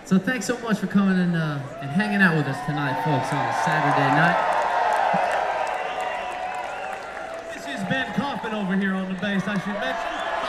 So thanks so much for coming and hanging out with us tonight, folks, on a Saturday night. This is Ben Kaufman over here on the bass, I should mention.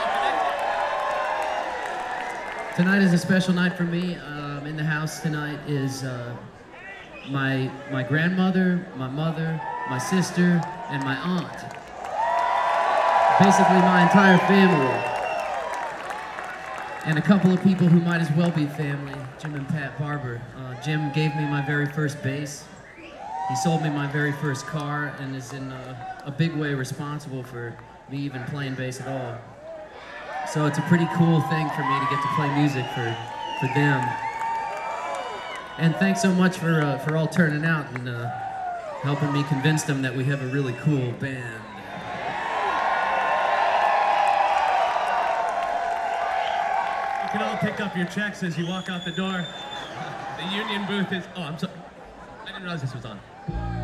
Tonight is a special night for me. In the house tonight is my grandmother, my mother, my sister, and my aunt. Basically my entire family. And a couple of people who might as well be family, Jim and Pat Barber. Jim gave me my very first bass. He sold me my very first car and is in a big way responsible for me even playing bass at all. So it's a pretty cool thing for me to get to play music for them. And thanks so much for all turning out and helping me convince them that we have a really cool band. You can all pick up your checks as you walk out the door. The union booth is... Oh, I'm sorry. I didn't realize this was on.